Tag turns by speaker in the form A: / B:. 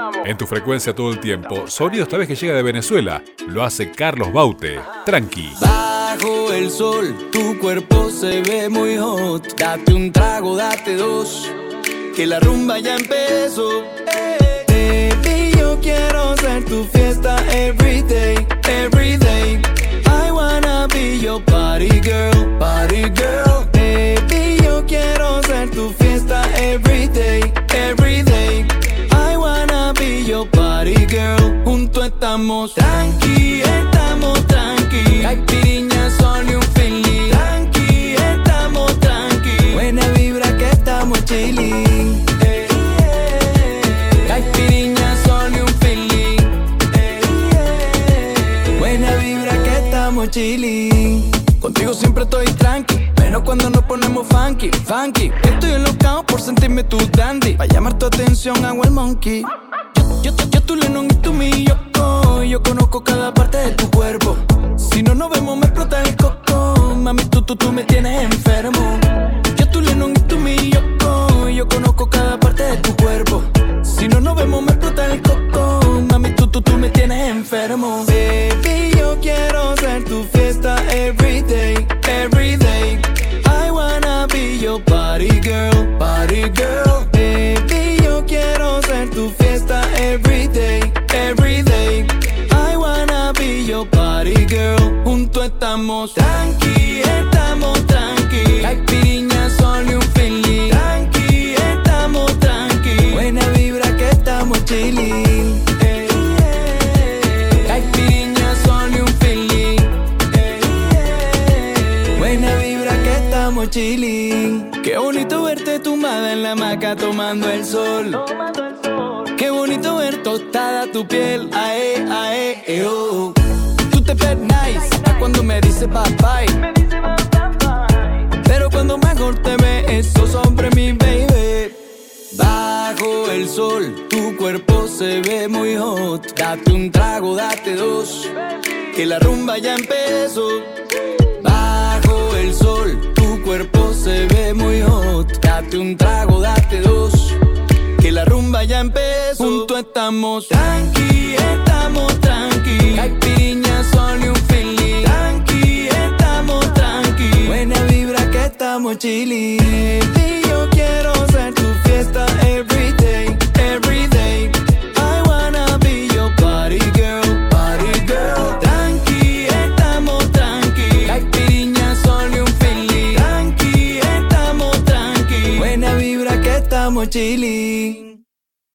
A: En tu frecuencia todo el tiempo, sonido esta vez que llega de Venezuela. Lo hace Carlos Baute. Tranqui.
B: Bajo el sol, tu cuerpo se ve muy hot. Date un trago, date dos, que la rumba ya empezó. Baby, yo quiero ser tu fiesta every day, every day. I wanna be your party girl, party girl. Baby, yo quiero ser tu fiesta every day, every day. I wanna be your party girl. Juntos estamos tranqui, estamos tranqui. Caipirinha, sol y un feeling. Tranqui, estamos tranqui. Buena vibra que estamos chilling. Caipirinha, sol y un feeling. Buena vibra que estamos chilling. Contigo siempre estoy tranqui, menos cuando nos ponemos funky, funky. Estoy enlocado por sentirme tu dandy. Pa' llamar tu atención hago el monkey. Yo tu Lennon y tú mi Yoko. Yo conozco cada parte de tu cuerpo. Si no nos vemos me explota el coco. Mami, tú me tienes enfermo. Yo tu Lennon y tú mi Yoko. Yo conozco cada parte de tu cuerpo. Si no nos vemos me explota el coco. Mami, tú me tienes enfermo. Baby, yo quiero ser tu fiesta every day, every day. I wanna be your party girl, party girl. Baby, yo quiero ser tu fiesta every day, every day. I wanna be your party girl. Juntos estamos tranqui, estamos tranqui. Caipirinha, sol y un feeling. Tranqui, estamos tranqui. Buena vibra que estamos chilling. Caipirinha, sol y un feeling. Buena vibra que estamos chilling. Qué bonito verte tumbada en la hamaca tomando el sol. Qué bonito ver tostada tu piel. Ae, ae, oh. Tú te ves nice hasta cuando me dices bye bye. Pero cuando mejor te ves eso sobre mi baby. Bajo el sol, tu cuerpo se ve muy hot. Date un trago, date dos, que la rumba ya empezó. Bajo el sol, tu cuerpo se ve muy hot. Date un trago, date dos, que la rumba ya empezó. Juntos estamos tranqui, estamos tranqui. Caipirinha, sol y un feeling. Tranqui, estamos tranqui. Buena vibra que estamos chilling. Baby, yo quiero ser tu fiesta every day, every day. I wanna be your party girl, party girl. Tranqui, estamos tranqui. Caipirinha, sol y un feeling. Tranqui, estamos tranqui. Buena vibra que estamos chilling.